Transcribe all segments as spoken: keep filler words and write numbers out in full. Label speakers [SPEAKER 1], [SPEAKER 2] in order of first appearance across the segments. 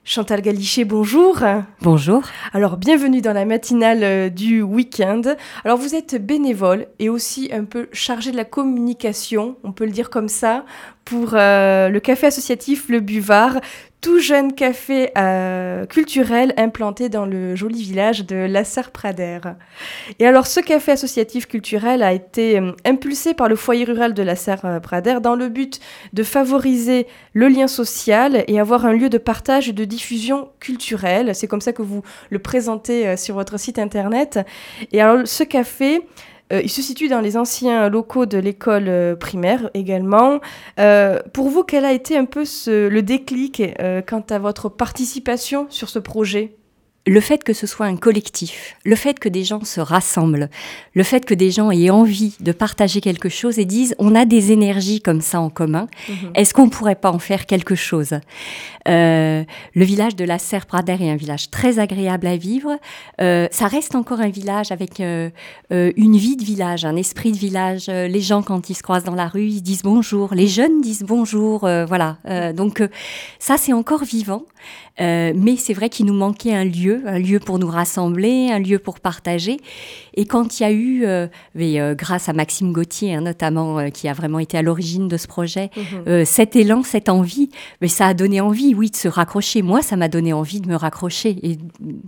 [SPEAKER 1] Chantal Galichet, bonjour.
[SPEAKER 2] Bonjour.
[SPEAKER 1] Alors, bienvenue dans la matinale euh, du week-end. Alors, vous êtes bénévole et aussi un peu chargée de la communication, on peut le dire comme ça, pour euh, le café associatif Le Buvard, tout jeune café euh, culturel implanté dans le joli village de La Serre-Pradère. Et alors, ce café associatif culturel a été euh, impulsé par le foyer rural de La Serre-Pradère dans le but de favoriser le lien social et avoir un lieu de partage et de diffusion culturelle. C'est comme ça que vous le présentez euh, sur votre site internet. Et alors, ce café... Euh, il se situe dans les anciens locaux de l'école euh, primaire également. Euh, pour vous, quel a été un peu ce, le déclic euh, quant à votre participation sur ce projet ?
[SPEAKER 2] Le fait que ce soit un collectif, le fait que des gens se rassemblent, le fait que des gens aient envie de partager quelque chose et disent on a des énergies comme ça en commun, mmh. Est-ce qu'on ne pourrait pas en faire quelque chose ? euh, Le village de La Serre-Pradère est un village très agréable à vivre. Euh, ça reste encore un village avec euh, euh, une vie de village, un esprit de village. Euh, les gens, quand ils se croisent dans la rue, ils disent bonjour. Les jeunes disent bonjour. Euh, voilà. Euh, donc euh, ça, c'est encore vivant. Euh, mais c'est vrai qu'il nous manquait un lieu, un lieu pour nous rassembler, un lieu pour partager. Et quand il y a eu, euh, mais, euh, grâce à Maxime Gauthier hein, notamment, euh, qui a vraiment été à l'origine de ce projet, mmh. euh, cet élan, cette envie, mais ça a donné envie, oui, de se raccrocher. Moi, ça m'a donné envie de me raccrocher et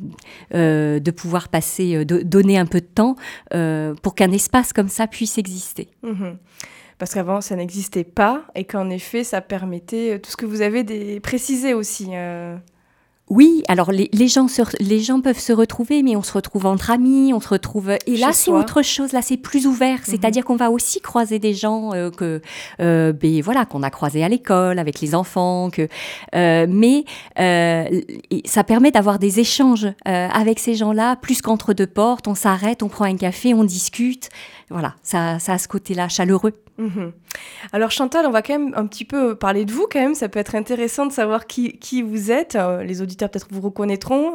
[SPEAKER 2] euh, de pouvoir passer, de donner un peu de temps euh, pour qu'un espace comme ça puisse exister.
[SPEAKER 1] Mmh. Parce qu'avant, ça n'existait pas et qu'en effet, ça permettait tout ce que vous avez des... précisé aussi. Euh...
[SPEAKER 2] Oui, alors les, les, gens se, les gens peuvent se retrouver, mais on se retrouve entre amis, on se retrouve... Et Chez là, c'est soi. Autre chose, là, c'est plus ouvert. Mm-hmm. C'est-à-dire qu'on va aussi croiser des gens euh, que, euh, ben, voilà, qu'on a croisés à l'école, avec les enfants. Que, euh, mais euh, ça permet d'avoir des échanges euh, avec ces gens-là, plus qu'entre deux portes. On s'arrête, on prend un café, on discute. Voilà, ça, ça a ce côté-là chaleureux.
[SPEAKER 1] Mmh. Alors Chantal, on va quand même un petit peu parler de vous quand même, ça peut être intéressant de savoir qui, qui vous êtes, euh, les auditeurs peut-être vous reconnaîtront,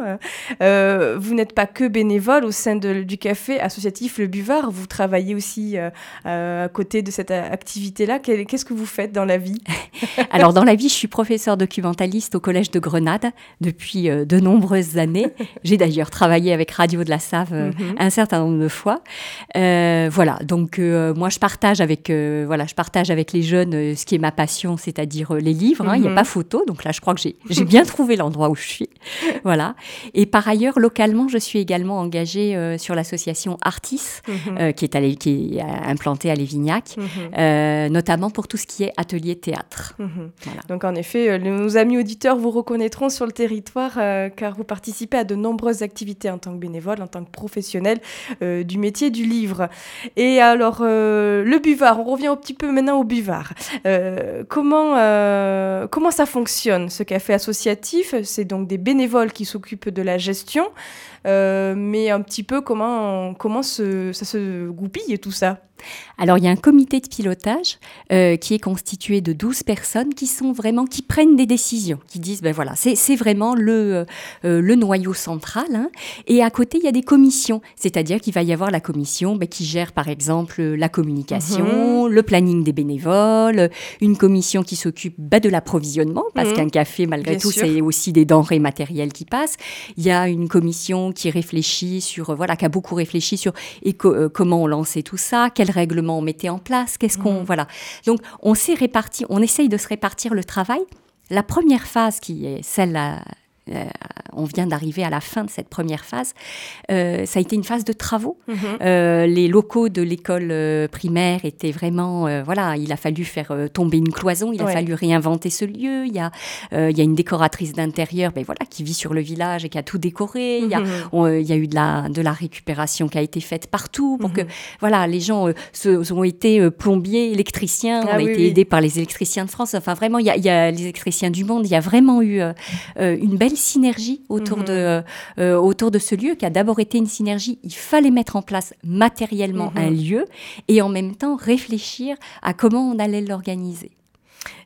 [SPEAKER 1] euh, vous n'êtes pas que bénévole au sein de, du café associatif Le Buvard, vous travaillez aussi euh, euh, à côté de cette activité-là, qu'est-ce que vous faites dans la vie ?
[SPEAKER 2] Alors dans la vie, je suis professeure documentaliste au Collège de Grenade depuis euh, de nombreuses années, j'ai d'ailleurs travaillé avec Radio de la Save euh, mmh. un certain nombre de fois, euh, voilà, donc euh, moi je partage avec... Euh, Voilà, je partage avec les jeunes euh, ce qui est ma passion, c'est-à-dire euh, les livres. Hein, il mm-hmm. n'y a pas photo, donc là, je crois que j'ai, j'ai bien trouvé l'endroit où je suis. Voilà. Et par ailleurs, localement, je suis également engagée euh, sur l'association Artis, mm-hmm. euh, qui, est à, qui est implantée à Lévignac, mm-hmm. euh, notamment pour tout ce qui est atelier théâtre. Mm-hmm.
[SPEAKER 1] Voilà. Donc, en effet, euh, nos amis auditeurs vous reconnaîtront sur le territoire, euh, car vous participez à de nombreuses activités en tant que bénévole, en tant que professionnel euh, du métier du livre. Et alors, euh, le Buvard, on revient un petit peu maintenant au Buvard. Euh, comment, euh, comment ça fonctionne, ce café associatif ? C'est donc des bénévoles qui s'occupent de la gestion, euh, mais un petit peu comment, comment se, ça se goupille tout ça ?
[SPEAKER 2] Alors, il y a un comité de pilotage euh, qui est constitué de douze personnes qui sont vraiment, qui prennent des décisions, qui disent, ben voilà, c'est, c'est vraiment le, euh, le noyau central. Hein. Et à côté, il y a des commissions, c'est-à-dire qu'il va y avoir la commission ben, qui gère, par exemple, la communication, mmh. le planning des bénévoles, une commission qui s'occupe ben, de l'approvisionnement, parce mmh. qu'un café, malgré Bien tout, sûr. C'est aussi des denrées matérielles qui passent. Il y a une commission qui réfléchit sur, voilà, qui a beaucoup réfléchi sur et co- euh, comment on lançait tout ça, quel règlement on mettait en place, qu'est-ce qu'on... Mmh. Voilà. Donc, on s'est réparti, on essaye de se répartir le travail. La première phase, qui est celle là, euh, on vient d'arriver à la fin de cette première phase, euh, ça a été une phase de travaux. Mmh. Euh, les locaux de l'école euh, primaire étaient vraiment... Euh, voilà, il a fallu faire euh, tomber une cloison, il a ouais. fallu réinventer ce lieu. Il y a, euh, il y a une décoratrice d'intérieur ben, voilà, qui vit sur le village et qui a tout décoré. Mmh. Il, y a, on, il y a eu de la, de la récupération qui a été faite partout pour mmh. que voilà, les gens euh, se, ont été euh, plombiers, électriciens. Ah, on a oui, été oui. aidés par les électriciens de France. Enfin, vraiment, il y a, il y a les électriciens du monde. Il y a vraiment eu euh, euh, une belle synergie autour, mmh. de, euh, autour de ce lieu qui a d'abord été une synergie. Il fallait mettre en place matériellement mmh. un lieu et en même temps réfléchir à comment on allait l'organiser.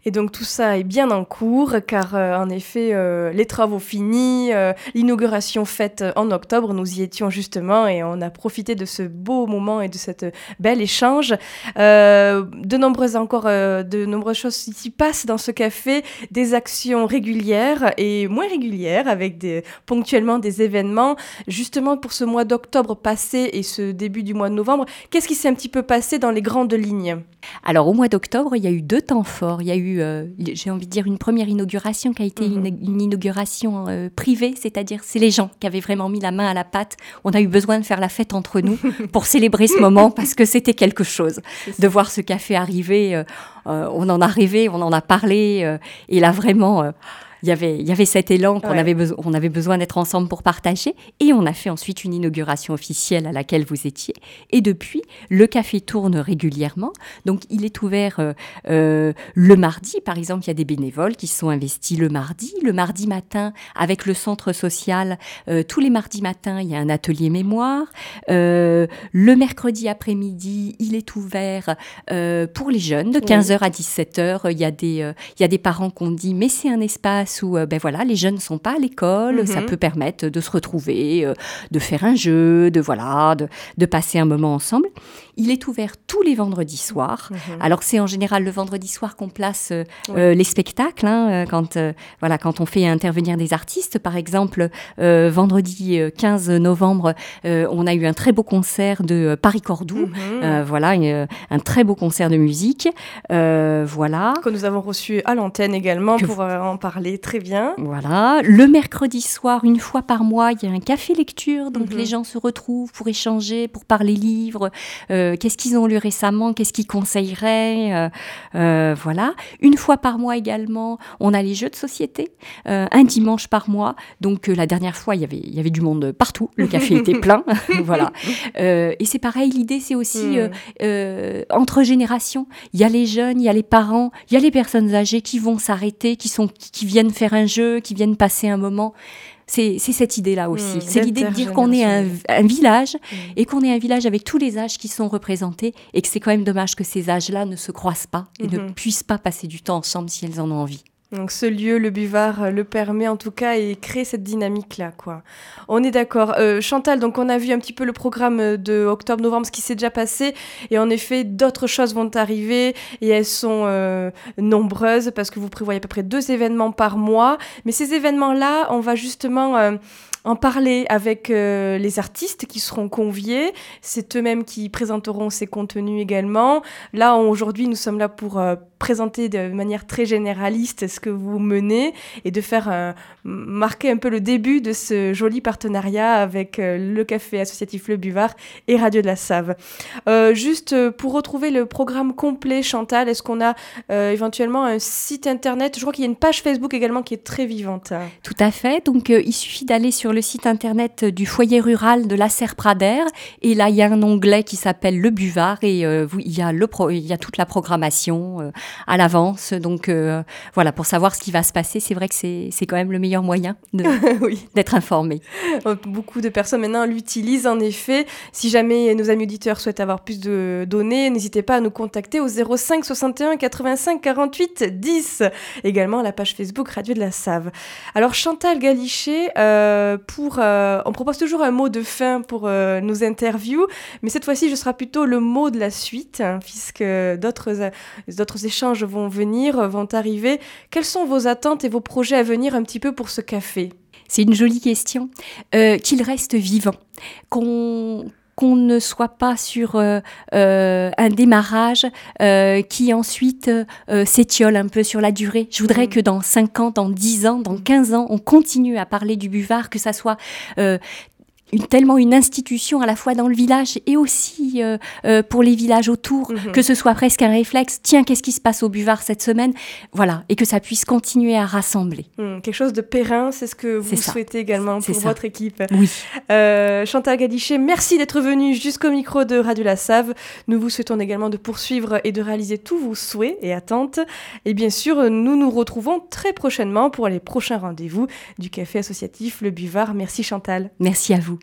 [SPEAKER 1] Et donc tout ça est bien en cours car euh, en effet euh, les travaux finis, euh, l'inauguration faite en octobre, nous y étions justement et on a profité de ce beau moment et de cet bel échange. Euh, de nombreuses encore euh, de nombreuses choses s'y passent dans ce café, des actions régulières et moins régulières avec des, ponctuellement des événements. Justement pour ce mois d'octobre passé et ce début du mois de novembre, qu'est-ce qui s'est un petit peu passé dans les grandes lignes ?
[SPEAKER 2] Alors au mois d'octobre, il y a eu deux temps forts. Il y a eu, euh, j'ai envie de dire, une première inauguration qui a été mmh. une, une inauguration euh, privée, c'est-à-dire c'est les gens qui avaient vraiment mis la main à la pâte. On a eu besoin de faire la fête entre nous pour célébrer ce moment parce que c'était quelque chose de voir ce café arriver. Euh, euh, on en a rêvé, on en a parlé euh, et là vraiment... Euh, Il y, avait, il y avait cet élan qu'on ouais. avait, beso- on avait besoin d'être ensemble pour partager. Et on a fait ensuite une inauguration officielle à laquelle vous étiez. Et depuis, le café tourne régulièrement. Donc, il est ouvert euh, euh, le mardi. Par exemple, il y a des bénévoles qui sont investis le mardi. Le mardi matin, avec le centre social, euh, tous les mardis matins, il y a un atelier mémoire. Euh, le mercredi après-midi, il est ouvert euh, pour les jeunes, de quinze heures oui. à dix-sept heures. Il y a des, euh, il y a des parents qui ont dit « mais c'est un espace où ben voilà, les jeunes ne sont pas à l'école, mm-hmm. ça peut permettre de se retrouver, euh, de faire un jeu, de, voilà, de, de passer un moment ensemble. » Il est ouvert tous les vendredis soirs. Mm-hmm. Alors, c'est en général le vendredi soir qu'on place euh, oui. euh, les spectacles, hein, quand, euh, voilà, quand on fait intervenir des artistes. Par exemple, euh, vendredi quinze novembre, euh, on a eu un très beau concert de Paris Cordoue. Mm-hmm. Euh, voilà, une, un très beau concert de musique. Euh, voilà.
[SPEAKER 1] Que nous avons reçu à l'antenne également que pour euh, en parler. Très bien.
[SPEAKER 2] Voilà. Le mercredi soir, une fois par mois, il y a un café lecture. Donc, mm-hmm. les gens se retrouvent pour échanger, pour parler livres. Euh, qu'est-ce qu'ils ont lu récemment? Qu'est-ce qu'ils conseilleraient? euh, euh, Voilà. Une fois par mois également, on a les jeux de société. Euh, un dimanche par mois. Donc, euh, la dernière fois, il y avait, il y avait du monde partout. Le café était plein. Voilà. Euh, et c'est pareil, l'idée, c'est aussi mm. euh, euh, entre générations. Il y a les jeunes, il y a les parents, il y a les personnes âgées qui vont s'arrêter, qui, sont, qui viennent faire un jeu, qui viennent passer un moment. C'est, c'est cette idée-là aussi. Mmh, c'est l'idée de dire qu'on est un, un village mmh. et qu'on est un village avec tous les âges qui sont représentés et que c'est quand même dommage que ces âges-là ne se croisent pas et mmh. ne puissent pas passer du temps ensemble si elles en ont envie.
[SPEAKER 1] Donc ce lieu, le Buvard, le permet en tout cas et crée cette dynamique-là, quoi. On est d'accord. Euh, Chantal, donc on a vu un petit peu le programme de octobre-novembre, ce qui s'est déjà passé, et en effet, d'autres choses vont arriver, et elles sont euh, nombreuses, parce que vous prévoyez à peu près deux événements par mois. Mais ces événements-là, on va justement... Euh, en parler avec euh, les artistes qui seront conviés. C'est eux-mêmes qui présenteront ces contenus également. Là, on, aujourd'hui, nous sommes là pour euh, présenter de manière très généraliste ce que vous menez et de faire euh, marquer un peu le début de ce joli partenariat avec euh, le café associatif Le Buvard et Radio de la Save. Euh, juste euh, pour retrouver le programme complet, Chantal, est-ce qu'on a euh, éventuellement un site internet? Je crois qu'il y a une page Facebook également qui est très vivante.
[SPEAKER 2] Tout à fait. Donc, euh, il suffit d'aller sur le site internet du foyer rural de la Serre-Pradère et là, il y a un onglet qui s'appelle Le Buvard et euh, vous, il, y a le pro- il y a toute la programmation euh, à l'avance. Donc, euh, voilà, pour savoir ce qui va se passer, c'est vrai que c'est, c'est quand même le meilleur moyen de, oui. d'être informé.
[SPEAKER 1] Beaucoup de personnes maintenant l'utilisent en effet. Si jamais nos amis auditeurs souhaitent avoir plus de données, n'hésitez pas à nous contacter au zéro cinq soixante et un quatre-vingt-cinq quarante-huit dix. Également à la page Facebook Radio de la Save. Alors Chantal Galichet, euh, pour, euh, on propose toujours un mot de fin pour euh, nos interviews, mais cette fois-ci, ce sera plutôt le mot de la suite, hein, puisque d'autres, euh, d'autres échanges vont venir, vont arriver. Quelles sont vos attentes et vos projets à venir un petit peu pour ce café ?
[SPEAKER 2] C'est une jolie question. Euh, qu'il reste vivant, qu'on... qu'on ne soit pas sur euh, euh, un démarrage euh, qui ensuite euh, s'étiole un peu sur la durée. Je voudrais mmh. que dans cinq ans, dans dix ans, dans quinze ans, on continue à parler du Buvard, que ça soit... Euh, Une, tellement une institution à la fois dans le village et aussi euh, euh, pour les villages autour, mmh. que ce soit presque un réflexe. Tiens, qu'est-ce qui se passe au Buvard cette semaine ? Voilà, et que ça puisse continuer à rassembler.
[SPEAKER 1] Mmh, quelque chose de périn, c'est ce que vous souhaitez également
[SPEAKER 2] c'est
[SPEAKER 1] pour
[SPEAKER 2] ça.
[SPEAKER 1] votre équipe.
[SPEAKER 2] Oui.
[SPEAKER 1] Euh, Chantal Galichet, merci d'être venue jusqu'au micro de Radio La Save. Nous vous souhaitons également de poursuivre et de réaliser tous vos souhaits et attentes. Et bien sûr, nous nous retrouvons très prochainement pour les prochains rendez-vous du café associatif Le Buvard. Merci Chantal.
[SPEAKER 2] Merci à vous.